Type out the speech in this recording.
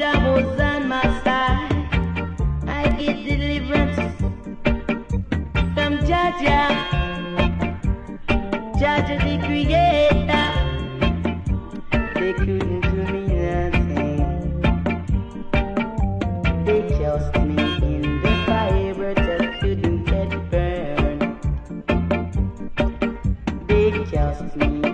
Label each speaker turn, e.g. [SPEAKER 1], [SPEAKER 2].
[SPEAKER 1] Jah was on my side. I get deliverance from Jah Jah, Jah Jah the Creator. They couldn't do me nothing. They just me in the fire, but just couldn't get burned. They just me